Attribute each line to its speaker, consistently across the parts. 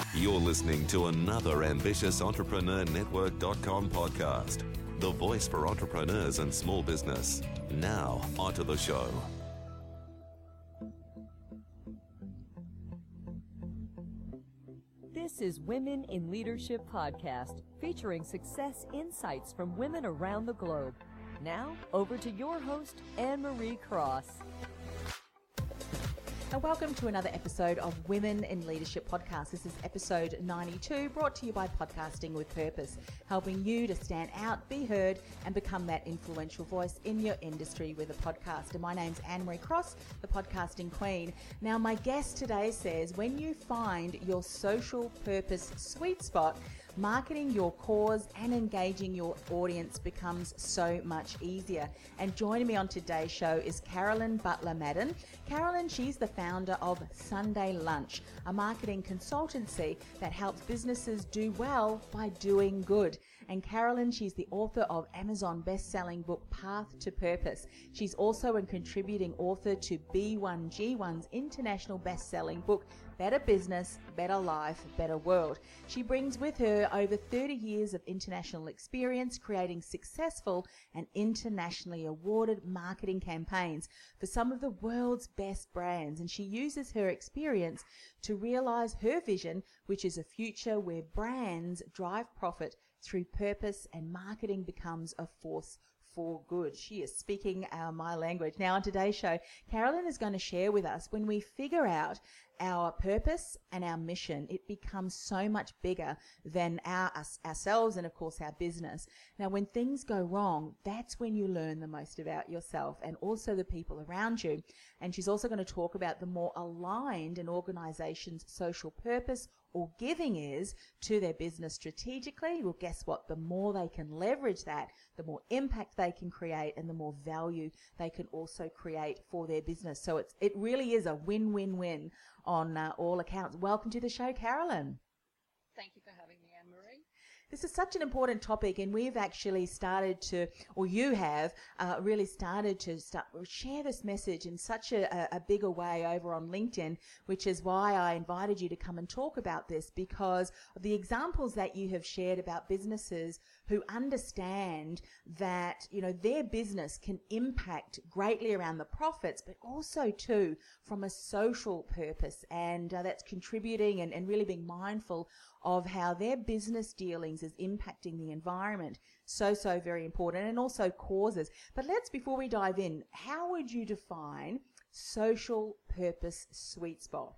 Speaker 1: You're listening to another ambitious Entrepreneur Network.com podcast, the voice for entrepreneurs and small business. Now, onto the show.
Speaker 2: This is Women in Leadership Podcast, featuring success insights from women around the globe. Now, over to your host, Anne-Marie Cross.
Speaker 3: And welcome to another episode of Women in Leadership Podcast. This is episode 92, brought to you by Podcasting with Purpose, helping you to stand out, be heard, and become that influential voice in your industry with a podcast. And my name's Anne-Marie Cross, the podcasting queen. Now, my guest today says, when you find your social purpose sweet spot, marketing your cause and engaging your audience becomes so much easier. And joining me on today's show is Carolyn Butler-Madden. Carolyn, she's the founder of Sunday Lunch, a marketing consultancy that helps businesses do well by doing good. And Carolyn, she's the author of Amazon best-selling book Path to Purpose. She's also a contributing author to B1G1's international best-selling book Better Business, Better Life, Better World. She brings with her over 30 years of international experience creating successful and internationally awarded marketing campaigns for some of the world's best brands. And she uses her experience to realize her vision, which is a future where brands drive profit through purpose and marketing becomes a force for good. She is speaking my language. Now, on today's show, Carolyn is going to share with us, when we figure out our purpose and our mission, it becomes so much bigger than ourselves and, of course, our business. Now, when things go wrong, that's when you learn the most about yourself and also the people around you. And she's also going to talk about the more aligned an organization's social purpose or giving is to their business strategically. Well, guess what? The more they can leverage that, the more impact they can create and the more value they can also create for their business. So it really is a win-win-win on all accounts. Welcome to the show, Carolyn.
Speaker 4: Thank you for having me, Anne-Marie.
Speaker 3: This is such an important topic, and we've actually started to, or you have really started to share this message in such a bigger way over on LinkedIn, which is why I invited you to come and talk about this, because of the examples that you have shared about businesses who understand that, you know, their business can impact greatly around the profits, but also too from a social purpose, and that's contributing and really being mindful of how their business dealings is impacting the environment. So very important, and also causes. But before we dive in, how would you define social purpose sweet spot?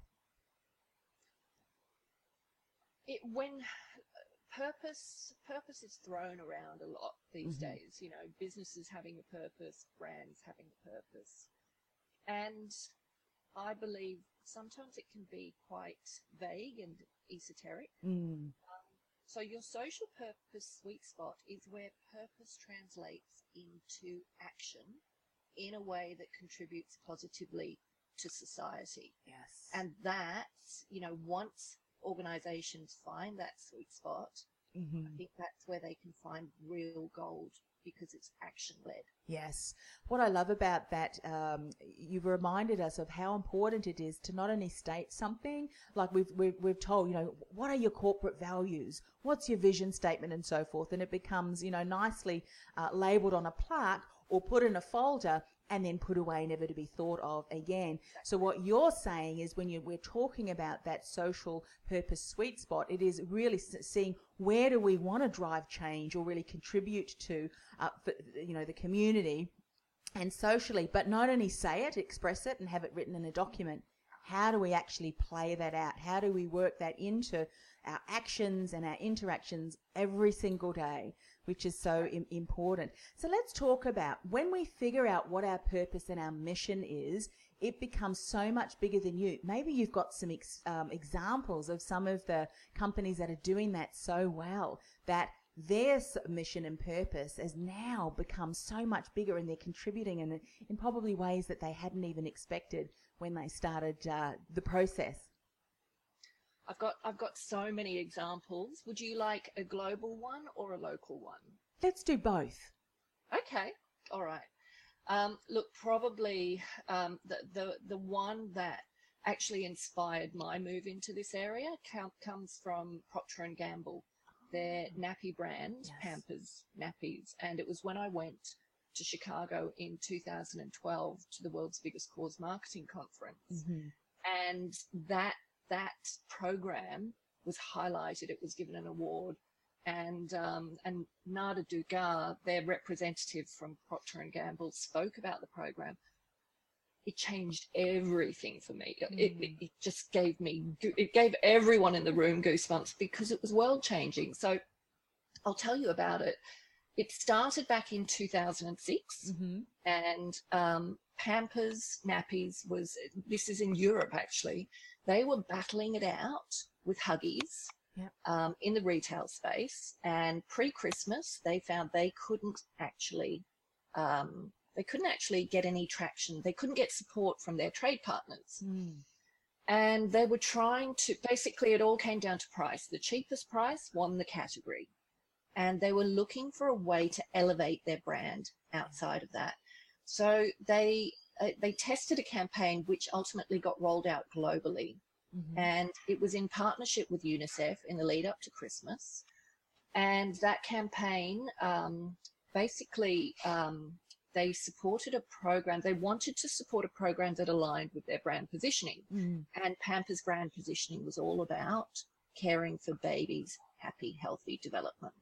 Speaker 4: When purpose is thrown around a lot these days, you know, businesses having a purpose, brands having a purpose. And I believe sometimes it can be quite vague and esoteric. So your social purpose sweet spot is where purpose translates into action in a way that contributes positively to society.
Speaker 3: Yes.
Speaker 4: And that's, you know, once organizations find that sweet spot, I think that's where they can find real gold, because it's action-led.
Speaker 3: Yes. What I love about that, you've reminded us of how important it is to not only state something, like we've told, you know, what are your corporate values? What's your vision statement and so forth? And it becomes, you know, nicely labeled on a plaque or put in a folder and then put away, never to be thought of again. So what you're saying is when we're talking about that social purpose sweet spot, it is really seeing where do we want to drive change or really contribute to, you know, the community and socially, but not only say it, express it and have it written in a document. How do we actually play that out? How do we work that into our actions and our interactions every single day, which is so important. So let's talk about when we figure out what our purpose and our mission is, it becomes so much bigger than you. Maybe you've got some examples of some of the companies that are doing that so well, that their mission and purpose has now become so much bigger, and they're contributing in probably ways that they hadn't even expected when they started the process.
Speaker 4: I've got so many examples. Would you like a global one or a local one?
Speaker 3: Let's do both.
Speaker 4: Okay, all right. Look, probably the one that actually inspired my move into this area comes from Procter & Gamble, their nappy brand,
Speaker 3: Yes.
Speaker 4: Pampers Nappies. And it was when I went to Chicago in 2012 to the world's biggest cause marketing conference. And that program was highlighted. It was given an award. And Nada Dugar, their representative from Procter & Gamble, spoke about the program. It changed everything for me. It just gave everyone in the room goosebumps because it was world changing. So I'll tell you about it. It started back in 2006 and Pampers Nappies this is in Europe actually, they were battling it out with Huggies in the retail space, and pre-Christmas they found they couldn't actually get any traction. They couldn't get support from their trade partners. And they were trying to, basically it all came down to price. The cheapest price won the category. And they were looking for a way to elevate their brand outside of that. So they tested a campaign which ultimately got rolled out globally. And it was in partnership with UNICEF in the lead up to Christmas. And that campaign, they supported a program. They wanted to support a program that aligned with their brand positioning. And Pampers brand positioning was all about caring for babies' happy, healthy development.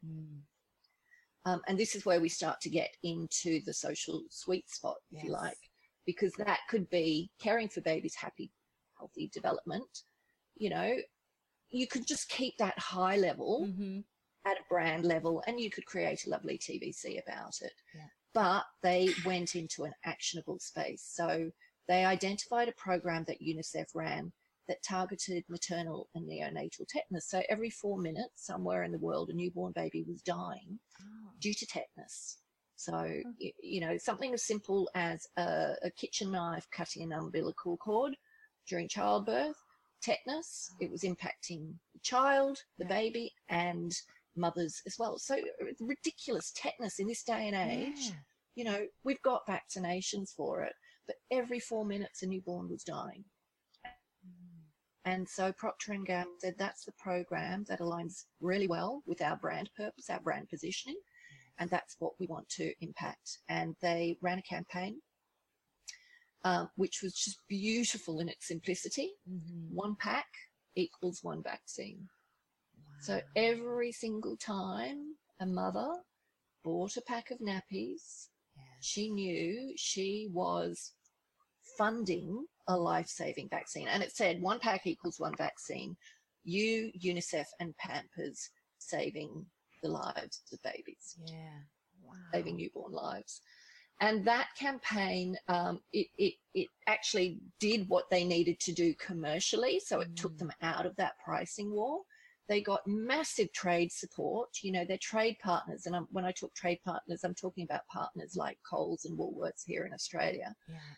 Speaker 4: And this is where we start to get into the social sweet spot, if you like, because that could be caring for babies' happy, healthy development. You know, you could just keep that high level at a brand level, and you could create a lovely TVC about it. But they went into an actionable space. So they identified a program that UNICEF ran that targeted maternal and neonatal tetanus. So every 4 minutes, somewhere in the world, a newborn baby was dying due to tetanus. So, you know, something as simple as a kitchen knife cutting an umbilical cord during childbirth, tetanus, it was impacting the child, the baby, and mothers as well. So ridiculous tetanus in this day and age. You know, we've got vaccinations for it, but every 4 minutes a newborn was dying. And so Procter & Gamble said that's the program that aligns really well with our brand purpose, our brand positioning, and that's what we want to impact. And they ran a campaign which was just beautiful in its simplicity. 1 pack equals 1 vaccine. So every single time a mother bought a pack of nappies, she knew she was funding a life-saving vaccine. And it said 1 pack equals 1 vaccine. UNICEF and Pampers saving the lives of babies. Saving newborn lives. And that campaign, it actually did what they needed to do commercially. So it took them out of that pricing war. They got massive trade support, you know, their trade partners. And when I talk trade partners, I'm talking about partners like Coles and Woolworths here in Australia.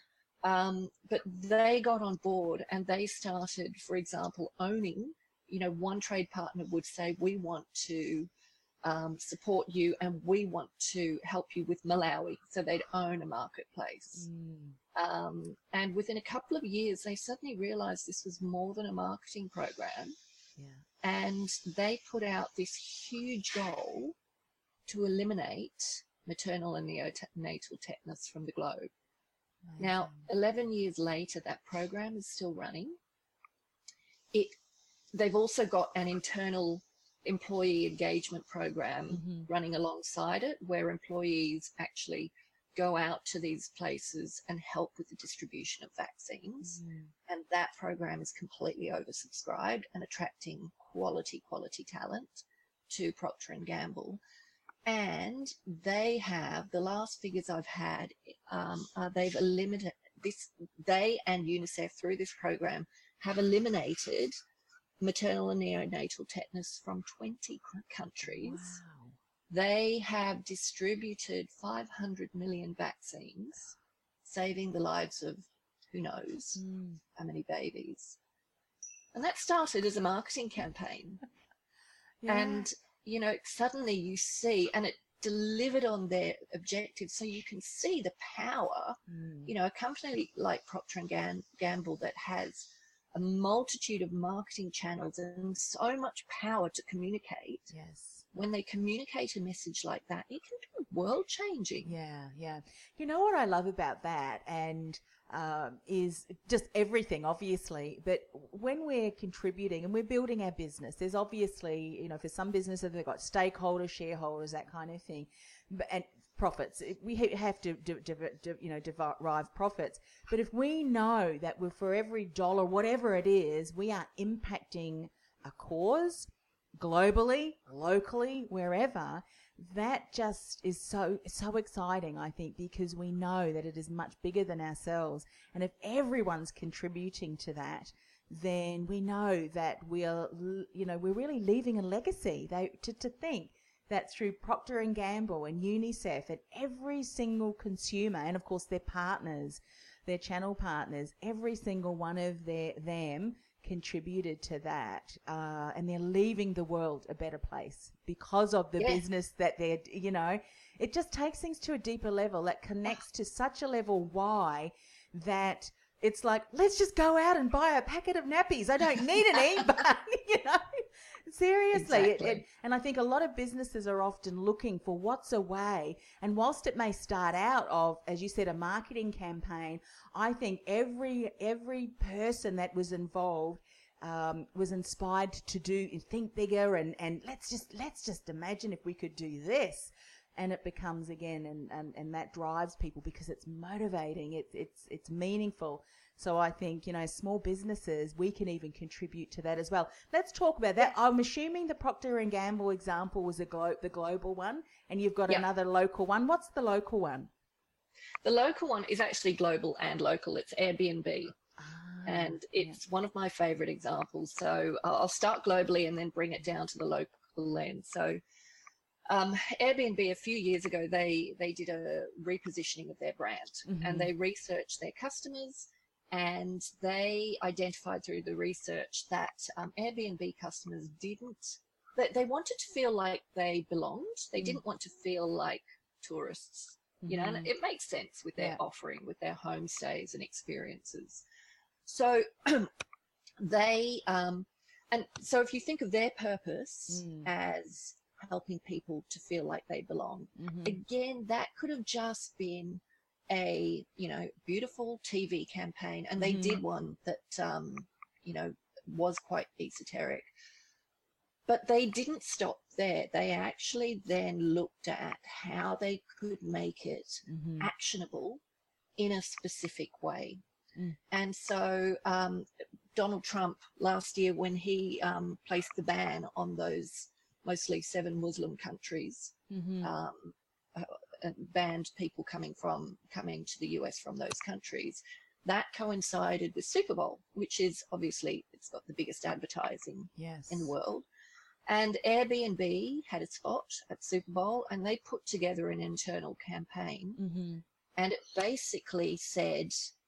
Speaker 4: But they got on board and they started, for example, owning, you know, one trade partner would say, we want to support you and we want to help you with Malawi. So they'd own a marketplace. And within a couple of years, they suddenly realized this was more than a marketing program. And they put out this huge goal to eliminate maternal and neonatal tetanus from the globe. Now, 11 years later, that program is still running. They've also got an internal employee engagement program running alongside it, where employees actually go out to these places and help with the distribution of vaccines. And that program is completely oversubscribed and attracting quality talent to Procter & Gamble. And they have, the last figures I've had, they've eliminated this, they and UNICEF through this program have eliminated maternal and neonatal tetanus from 20 countries. They have distributed 500 million vaccines, saving the lives of who knows how many babies. And that started as a marketing campaign. And, you know, suddenly you see, and it delivered on their objectives. So you can see the power, you know, a company like Procter & Gamble that has a multitude of marketing channels and so much power to communicate.
Speaker 3: Yes.
Speaker 4: When they communicate a message like that, it can be world changing.
Speaker 3: Yeah, yeah. You know what I love about that, and is just everything, obviously. But when we're contributing and we're building our business, there's obviously, you know, for some businesses they've got stakeholders, shareholders, that kind of thing, and profits. We have to, derive profits. But if we know that we're, for every dollar, whatever it is, we are impacting a cause globally, locally, wherever, that just is so exciting, I think, because we know that it is much bigger than ourselves. And if everyone's contributing to that, then we know that we're really leaving a legacy. To think that through Procter & Gamble and UNICEF and every single consumer, and of course their partners, their channel partners, every single one of them contributed to that, and they're leaving the world a better place because of the business that they're, it just takes things to a deeper level that connects to such a level why that it's like, let's just go out and buy a packet of nappies. I don't need any, but, seriously.
Speaker 4: Exactly.
Speaker 3: And I think a lot of businesses are often looking for what's a way. And whilst it may start out of, as you said, a marketing campaign, I think every person that was involved was inspired to think bigger and let's just imagine if we could do this. And it becomes again, and that drives people because it's motivating, it's meaningful. So I think, small businesses, we can even contribute to that as well. Let's talk about that. I'm assuming the Procter & Gamble example was the global one, and you've got another local one. What's the local one?
Speaker 4: The local one is actually global and local. It's Airbnb. And it's one of my favorite examples. So I'll start globally and then bring it down to the local lens. So Airbnb, a few years ago, they did a repositioning of their brand, and they researched their customers, and they identified through the research that Airbnb customers they wanted to feel like they belonged. They didn't want to feel like tourists, and it makes sense with their offering, with their homestays and experiences. So and so if you think of their purpose as helping people to feel like they belong, again, that could have just been a beautiful TV campaign, and they did one that was quite esoteric, but they didn't stop there. They actually then looked at how they could make it actionable in a specific way. And so Donald Trump last year, when he placed the ban on those mostly 7 Muslim countries, banned people coming to the US from those countries, that coincided with Super Bowl, which is obviously, it's got the biggest advertising in the world. And Airbnb had a spot at Super Bowl, and they put together an internal campaign, and it basically said,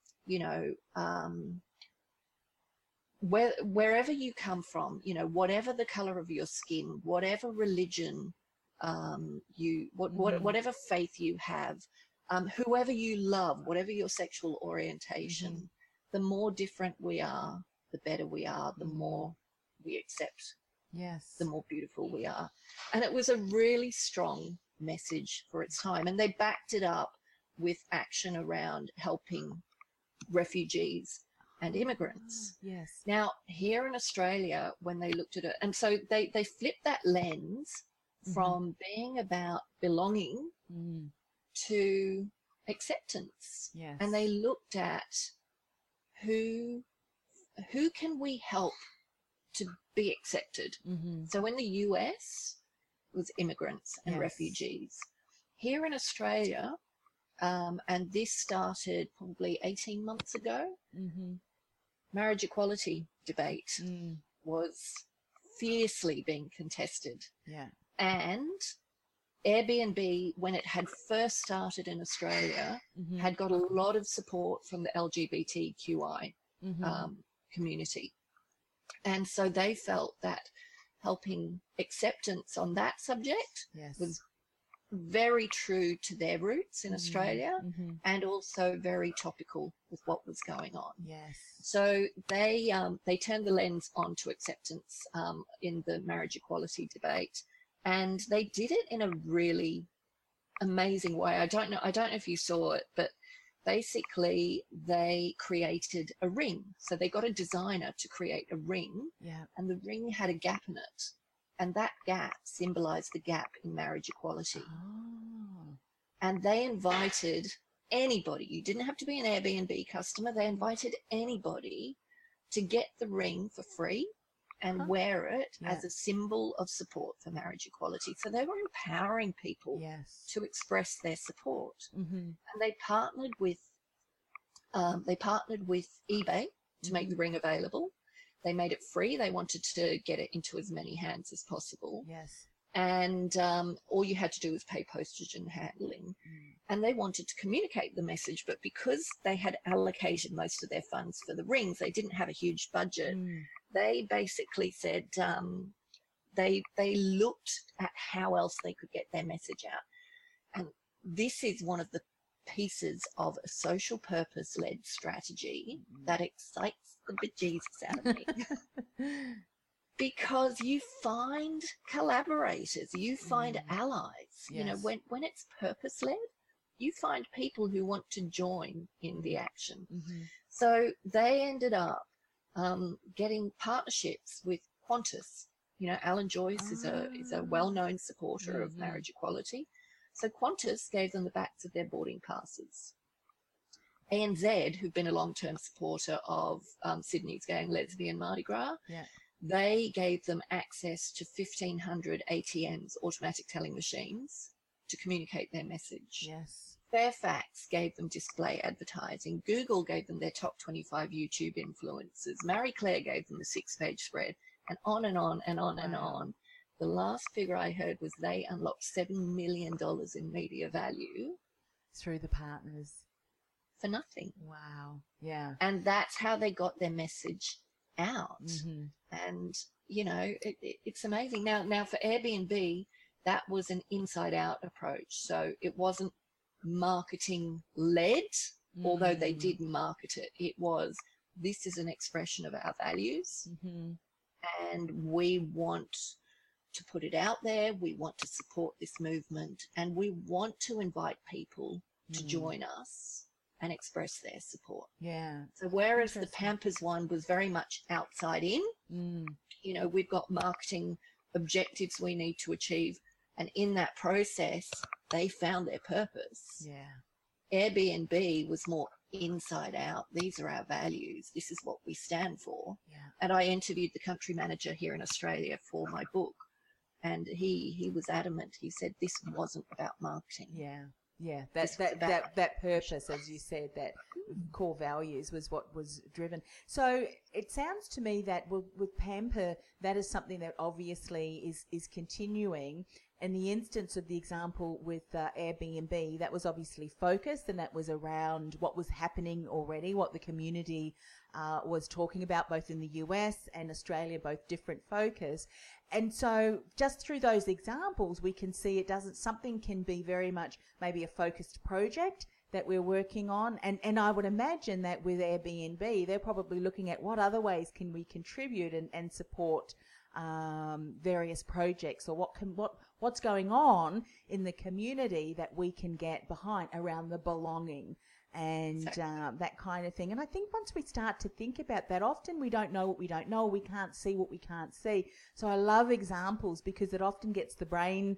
Speaker 4: wherever you come from, whatever the color of your skin, whatever religion whatever faith you have, whoever you love, whatever your sexual orientation, the more different we are, the better we are, the more we accept, the more beautiful we are. And it was a really strong message for its time, and they backed it up with action around helping refugees and immigrants. Now, here in Australia, when they looked at it, and so they flipped that lens from being about belonging to acceptance. And they looked at who can we help to be accepted. So in the US, it was immigrants and refugees. Here in Australia, and this started probably 18 months ago, marriage equality debate was fiercely being contested. And Airbnb, when it had first started in Australia, had got a lot of support from the LGBTQI community. And so they felt that helping acceptance on that subject was very true to their roots in Australia, and also very topical with what was going on.
Speaker 3: Yes.
Speaker 4: So they turned the lens on to acceptance in the marriage equality debate, and they did it in a really amazing way. I don't know if you saw it, but basically they created a ring. So they got a designer to create a ring, and the ring had a gap in it, and that gap symbolized the gap in marriage equality. And they invited anybody. You didn't have to be an Airbnb customer. They invited anybody to get the ring for free and wear it as a symbol of support for marriage equality. So they were empowering people to express their support. And they partnered with eBay to make the ring available. They made it free. They wanted to get it into as many hands as possible.
Speaker 3: Yes.
Speaker 4: And all you had to do was pay postage and handling. And they wanted to communicate the message, but because they had allocated most of their funds for the rings, they didn't have a huge budget. They basically said they looked at how else they could get their message out. And this is one of the pieces of a social purpose-led strategy that excites the bejesus out of me. Because you find collaborators, you find allies. You know, when it's purpose-led, you find people who want to join in the action. So they ended up getting partnerships with Qantas. You know, Alan Joyce is a well-known supporter of marriage equality. So Qantas gave them the backs of their boarding passes. ANZ, who've been a long-term supporter of Sydney's Gay and Lesbian Mardi Gras, they gave them access to 1,500 ATMs, automatic telling machines, to communicate their message.
Speaker 3: Yes.
Speaker 4: Fairfax gave them display advertising. Google gave them their top 25 YouTube influencers. Marie Claire gave them the 6-page spread, and on and on and on and on. The last figure I heard was they unlocked $7 million in media value.
Speaker 3: Through the partners.
Speaker 4: For nothing.
Speaker 3: Wow. Yeah.
Speaker 4: And that's how they got their message out. And, you know, it's amazing. Now for Airbnb, that was an inside-out approach. So it wasn't marketing-led, although they did market it. It was, this is an expression of our values, and we want to put it out there. We want to support this movement, and we want to invite people to join us and express their support.
Speaker 3: Yeah.
Speaker 4: So whereas the Pampers one was very much outside in, you know, we've got marketing objectives we need to achieve, and in that process, they found their purpose.
Speaker 3: Yeah.
Speaker 4: Airbnb was more inside out. These are our values. This is what we stand for.
Speaker 3: Yeah.
Speaker 4: And I interviewed the country manager here in Australia for my book, and he was adamant. He said this wasn't about marketing.
Speaker 3: Yeah. Yeah, that purpose, as you said, that core values was what was driven. So it sounds to me that with Pamper, that is something that obviously is continuing. In the instance of the example with Airbnb, that was obviously focused, and that was around what was happening already, what the community was talking about, both in the US and Australia, both different focus. And so just through those examples, we can see something can be very much maybe a focused project that we're working on. And I would imagine that with Airbnb, they're probably looking at what other ways can we contribute and support various projects, or what's going on in the community that we can get behind around the belonging and that kind of thing. And I think once we start to think about that, often we don't know what we don't know. We can't see what we can't see. So I love examples, because it often gets the brain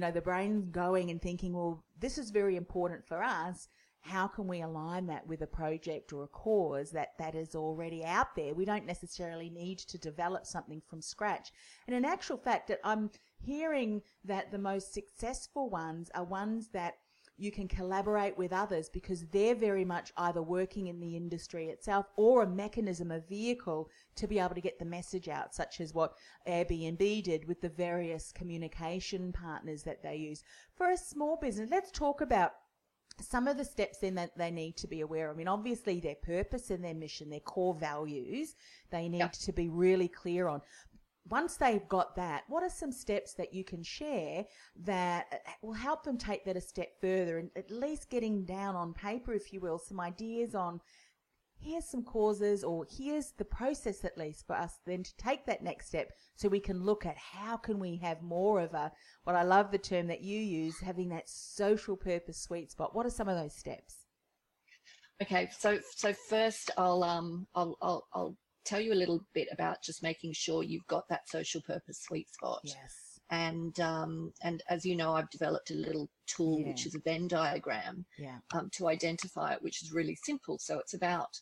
Speaker 3: going and thinking, well, this is very important for us. How can we align that with a project or a cause that is already out there? We don't necessarily need to develop something from scratch. And in actual fact, I'm hearing that the most successful ones are ones that you can collaborate with others, because they're very much either working in the industry itself or a mechanism, a vehicle to be able to get the message out, such as what Airbnb did with the various communication partners that they use. For a small business, let's talk about some of the steps then that they need to be aware of. I mean, obviously their purpose and their mission, their core values, they need to be really clear on. once they've got that, what are some steps that you can share that will help them take that a step further, and at least getting down on paper, if you will, some ideas on here's some causes, or here's the process at least for us then to take that next step, so we can look at how can we have more of a, what I love the term that you use, having that social purpose sweet spot. What are some of those steps?
Speaker 4: Okay, so first I'll tell you a little bit about just making sure you've got that social purpose sweet spot.
Speaker 3: Yes.
Speaker 4: And as you know, I've developed a little tool, which is a Venn diagram, to identify it, which is really simple. So it's about,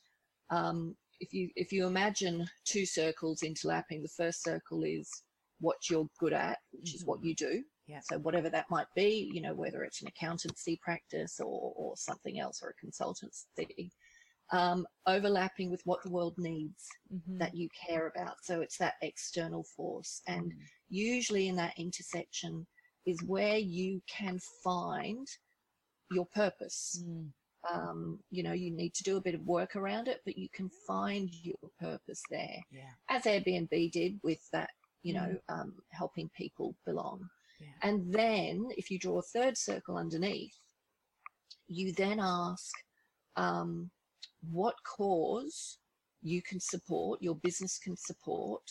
Speaker 4: if you imagine two circles interlapping, the first circle is what you're good at, which is what you do.
Speaker 3: Yeah.
Speaker 4: So whatever that might be, you know, whether it's an accountancy practice or something else, or a consultancy, overlapping with what the world needs that you care about. So it's that external force. And usually in that intersection is where you can find your purpose. You know, you need to do a bit of work around it, but you can find your purpose there. As Airbnb did with that, you know, helping people belong. And then if you draw a third circle underneath, you then ask what cause you can support, your business can support,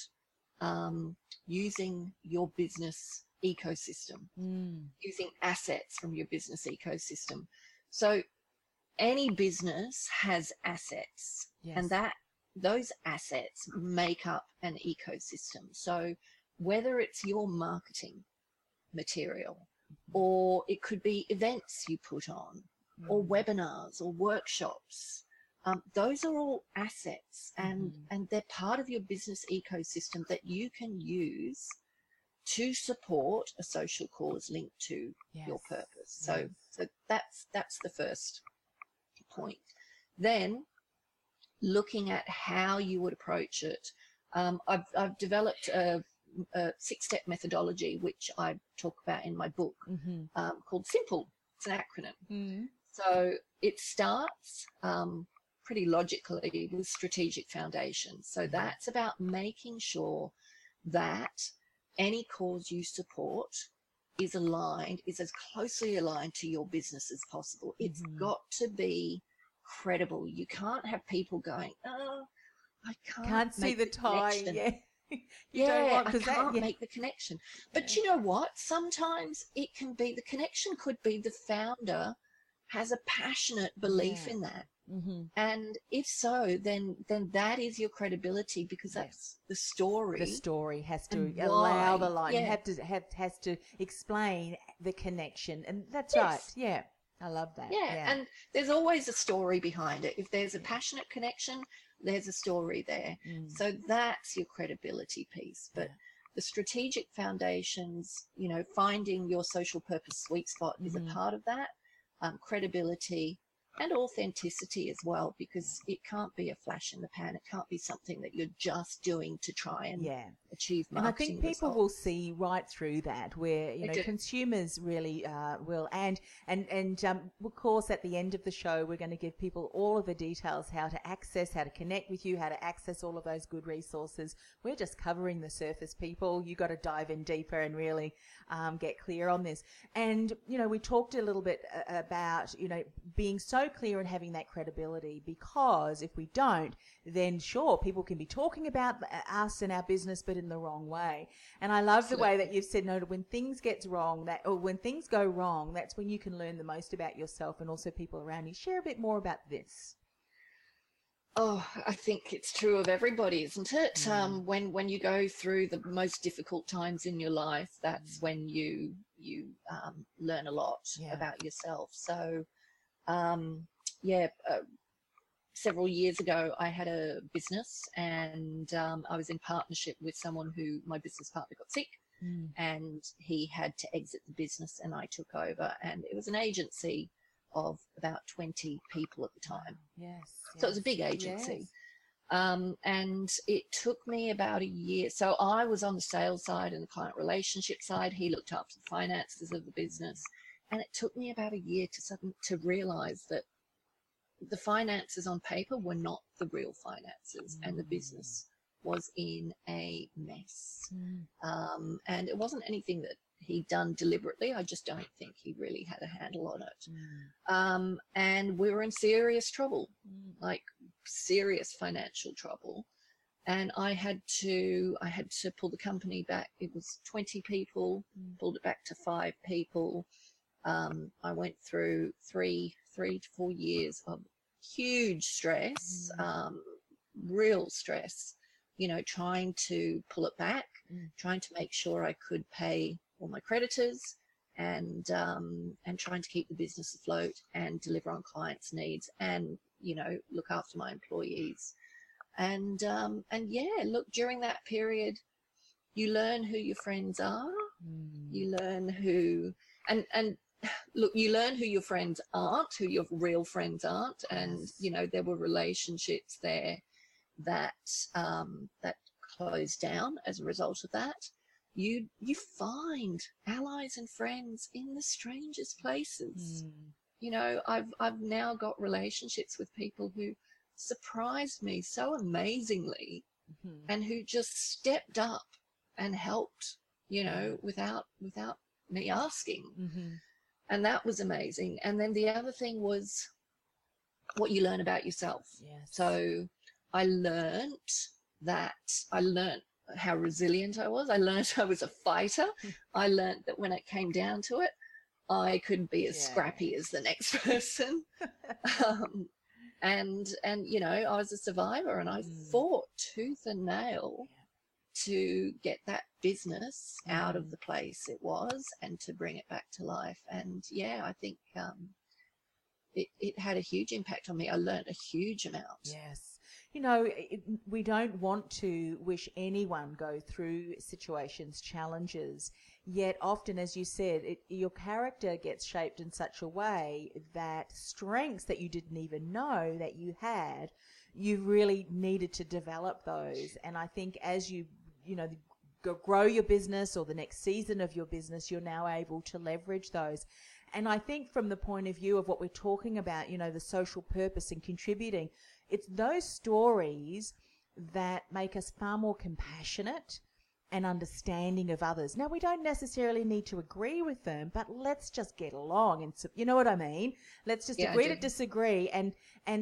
Speaker 4: using your business ecosystem, using assets from your business ecosystem. So any business has assets, and those assets make up an ecosystem. So whether it's your marketing material, or it could be events you put on, or webinars or workshops, those are all assets, and they're part of your business ecosystem that you can use to support a social cause linked to your purpose. So that's the first point. Then looking at how you would approach it, I've developed a 6-step methodology, which I talk about in my book, called SIMPLE. It's an acronym. So it starts pretty logically with strategic foundations. So that's about making sure that any cause you support is aligned, is as closely aligned to your business as possible. It's got to be credible. You can't have people going, oh, I can't
Speaker 3: see the tie.
Speaker 4: I can't make the connection. But you know what? Sometimes it can be, the connection could be the founder has a passionate belief in that. And if so, then that is your credibility, because that's the story. The
Speaker 3: story has to allow the line. You have to has to explain the connection, and that's right. Yeah, I love that.
Speaker 4: And there's always a story behind it. If there's a passionate connection, there's a story there. So that's your credibility piece. But the strategic foundations, you know, finding your social purpose sweet spot is a part of that. Credibility and authenticity as well, because it can't be a flash in the pan. It can't be something that you're just doing to try and achieve marketing.
Speaker 3: And I think people will see right through that, where consumers really will. And of course, at the end of the show, we're going to give people all of the details, how to access, how to connect with you, how to access all of those good resources. We're just covering the surface, people. You got to dive in deeper and really get clear on this. And you know, we talked a little bit about, you know, being so clear and having that credibility, because if we don't, then sure, people can be talking about us and our business, but in the wrong way. And I love the way that you've said, no, when things get wrong, or when things go wrong, that's when you can learn the most about yourself and also people around you. Share a bit more about this.
Speaker 4: Oh, I think it's true of everybody, isn't it? When you go through the most difficult times in your life, that's when you learn a lot about yourself. So several years ago, I had a business, and I was in partnership with someone who, my business partner, got sick, and he had to exit the business, and I took over, and it was an agency of about 20 people at the time. So it was a big agency. And it took me about a year. So I was on the sales side and the client relationship side. He looked after the finances of the business. And it took me about a year to realize that the finances on paper were not the real finances, and the business was in a mess. And it wasn't anything that he'd done deliberately. I just don't think he really had a handle on it. And we were in serious trouble, like serious financial trouble. And I had to pull the company back. It was 20 people, pulled it back to 5 people. I went through three to 4 years of huge stress, real stress, you know, trying to pull it back, trying to make sure I could pay all my creditors, and trying to keep the business afloat and deliver on clients' needs, and, you know, look after my employees. And yeah, look, during that period, you learn who your friends are. You learn who, and look, you learn who your friends aren't, who your real friends aren't. And, you know, there were relationships there that, that closed down as a result of that. You find allies and friends in the strangest places. You know, I've now got relationships with people who surprised me so amazingly, and who just stepped up and helped, you know, without me asking. And that was amazing. And then the other thing was what you learn about yourself. So I learned how resilient I was. I learned I was a fighter. I learned that when it came down to it, I could be as scrappy as the next person. And you know, I was a survivor, and I fought tooth and nail to get that business out of the place it was and to bring it back to life. And yeah, I think it had a huge impact on me. I learned a huge amount.
Speaker 3: Yes. You know, we don't want to wish anyone go through situations, challenges, yet often, as you said, your character gets shaped in such a way that strengths that you didn't even know that you had, you really needed to develop those. And I think as you know, grow your business, or the next season of your business, you're now able to leverage those. And I think from the point of view of what we're talking about, you know, the social purpose and contributing, it's those stories that make us far more compassionate and understanding of others. Now, we don't necessarily need to agree with them, but let's just get along. And you know what I mean? Let's just agree to disagree and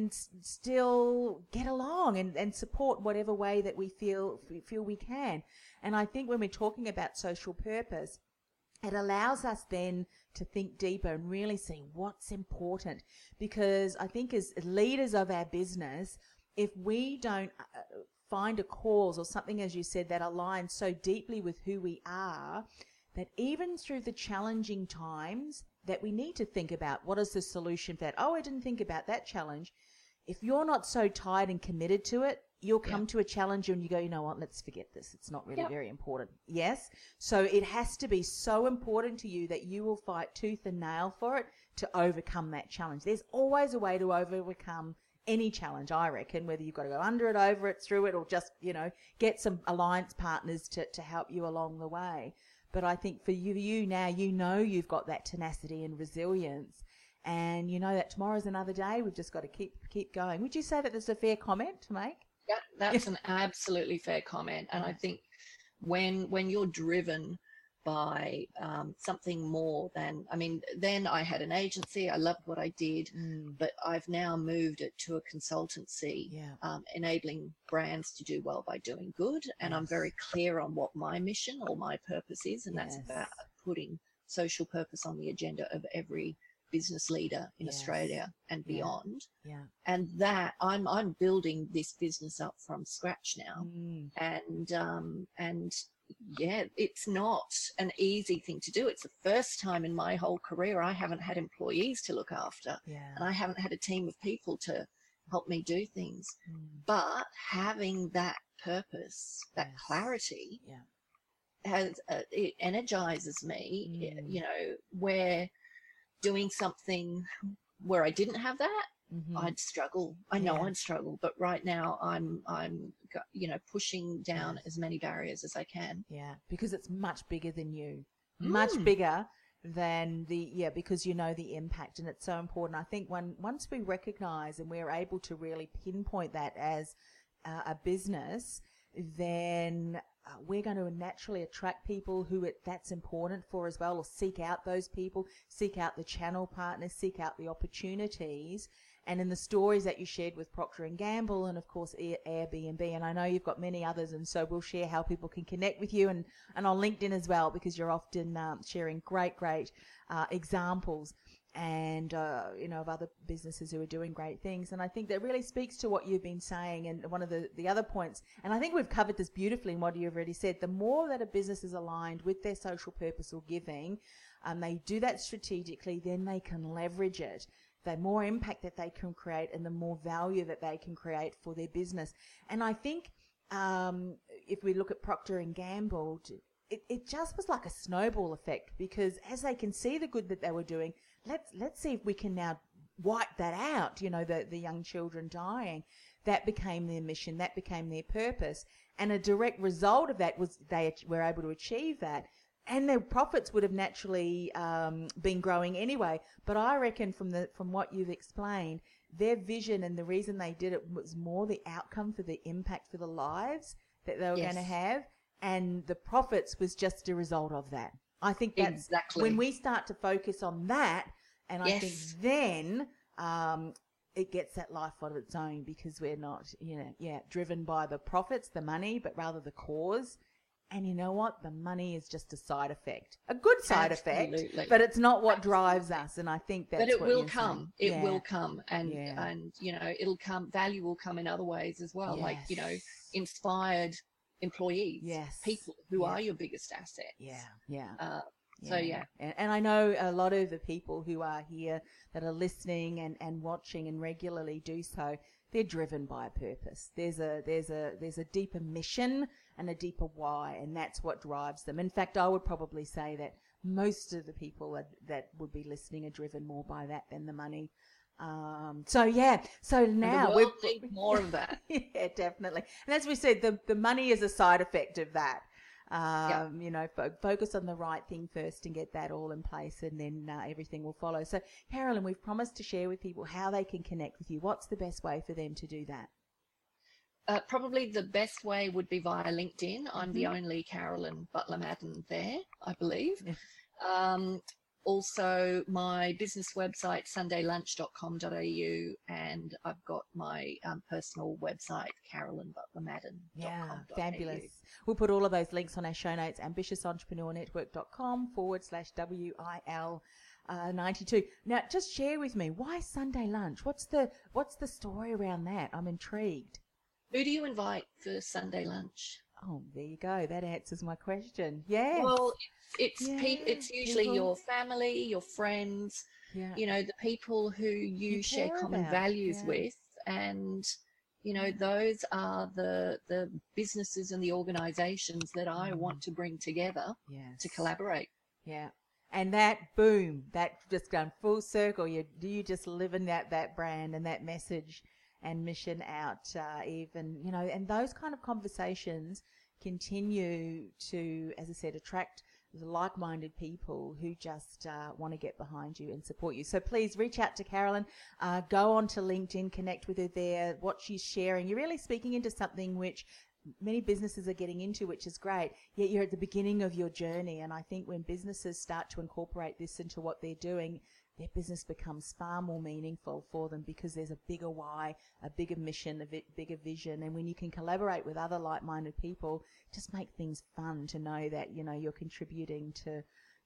Speaker 3: still get along and support whatever way that we feel we can. And I think when we're talking about social purpose, it allows us then to think deeper and really see what's important. Because I think as leaders of our business, if we don't find a cause or something, as you said, that aligns so deeply with who we are, that even through the challenging times that we need to think about what is the solution for that. Oh, I didn't think about that challenge. If you're not so tied and committed to it, you'll come to a challenge and you go, you know what, let's forget this. It's not really very important. Yes? So it has to be so important to you that you will fight tooth and nail for it to overcome that challenge. There's always a way to overcome any challenge, I reckon, whether you've got to go under it, over it, through it, or just, you know, get some alliance partners to help you along the way. But I think for you now, you know you've got that tenacity and resilience, and you know that tomorrow's another day. We've just got to keep going. Would you say that there's a fair comment to make?
Speaker 4: Yeah, that's an absolutely fair comment. And I think when you're driven by something more than, I mean, then I had an agency. I loved what I did, but I've now moved it to a consultancy, enabling brands to do well by doing good. And I'm very clear on what my mission or my purpose is, and that's about putting social purpose on the agenda of every business leader in Australia and beyond. And that I'm building this business up from scratch now. And yeah, it's not an easy thing to do. It's the first time in my whole career I haven't had employees to look after, and I haven't had a team of people to help me do things. But having that purpose, that clarity, has it energizes me. You know, where doing something where I didn't have that, I'd struggle. I know I'd struggle, but right now I'm you know, pushing down as many barriers as I can.
Speaker 3: Yeah, because it's much bigger than you, much bigger than because you know the impact, and it's so important. I think once we recognize and we're able to really pinpoint that as a business, then we're going to naturally attract people who that's important for as well, or seek out those people, seek out the channel partners, seek out the opportunities. And in the stories that you shared with Procter & Gamble and, of course, Airbnb, and I know you've got many others, and so we'll share how people can connect with you and on LinkedIn as well, because you're often sharing great examples and, of other businesses who are doing great things. And I think that really speaks to what you've been saying. And one of the other points, and I think we've covered this beautifully in what you've already said, the more that a business is aligned with their social purpose or giving, they do that strategically, then they can leverage it. The more impact that they can create and the more value that they can create for their business. And I think if we look at Procter & Gamble, it just was like a snowball effect, because as they can see the good that they were doing, let's see if we can now wipe that out, the young children dying. That became their mission, that became their purpose. And a direct result of that was they were able to achieve that. And their profits would have naturally been growing anyway. But I reckon from what you've explained, their vision and the reason they did it was more the outcome for the impact for the lives that they were going to have. And the profits was just a result of that. I think that's exactly when we start to focus on that. And I think then it gets that life of its own, because we're not, driven by the profits, the money, but rather the cause. And you know what? The money is just a side effect, a good side effect, but it's not what drives us. And I think that's
Speaker 4: what
Speaker 3: will
Speaker 4: come. It will come, and it'll come. Value will come in other ways as well, like inspired employees, people who are your biggest asset. And
Speaker 3: I know a lot of the people who are here that are listening and watching and regularly do so, they're driven by a purpose. There's a deeper mission and a deeper why, and that's what drives them. In fact, I would probably say that most of the people that would be listening are driven more by that than the money. So now
Speaker 4: we'll need more of that.
Speaker 3: Yeah, definitely. And as we said, the money is a side effect of that. Focus on the right thing first and get that all in place, and then everything will follow. So, Carolyn, we've promised to share with people how they can connect with you. What's the best way for them to do that?
Speaker 4: Probably the best way would be via LinkedIn. I'm the only Carolyn Butler Madden there, I believe. Also, my business website, sundaylunch.com.au, and I've got my personal website, carolynbutlermadden.com.au.
Speaker 3: Yeah, fabulous. We'll put all of those links on our show notes, ambitiousentrepreneurnetwork.com/WIL92. Now, just share with me, why Sunday Lunch? What's the story around that? I'm intrigued.
Speaker 4: Who do you invite for Sunday Lunch?
Speaker 3: Oh, there you go. That answers my question. Yeah.
Speaker 4: Well, it's usually your family, your friends, the people who you share common values with, and those are the businesses and the organizations that I want to bring together to collaborate.
Speaker 3: Yeah. And that just gone full circle. You just live in that brand and that message and mission out, and those kind of conversations continue to, as I said, attract the like-minded people who just want to get behind you and support you. So please reach out to Carolyn, go on to LinkedIn, connect with her there, what she's sharing. You're really speaking into something which many businesses are getting into, which is great, yet you're at the beginning of your journey. And I think when businesses start to incorporate this into what they're doing, their business becomes far more meaningful for them, because there's a bigger why, a bigger mission, a bigger vision. And when you can collaborate with other like-minded people, just make things fun to know that, you're contributing to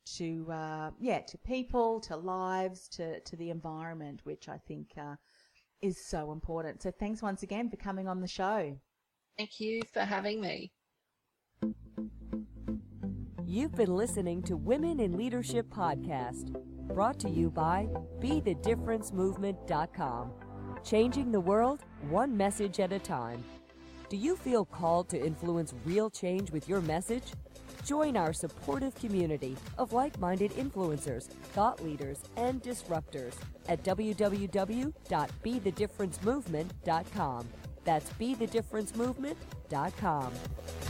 Speaker 3: people, to lives, to the environment, which I think is so important. So thanks once again for coming on the show.
Speaker 4: Thank you for having me.
Speaker 2: You've been listening to Women in Leadership Podcast, brought to you by BeTheDifferenceMovement.com. Changing the world, one message at a time. Do you feel called to influence real change with your message? Join our supportive community of like-minded influencers, thought leaders, and disruptors at www.BeTheDifferenceMovement.com. That's BeTheDifferenceMovement.com.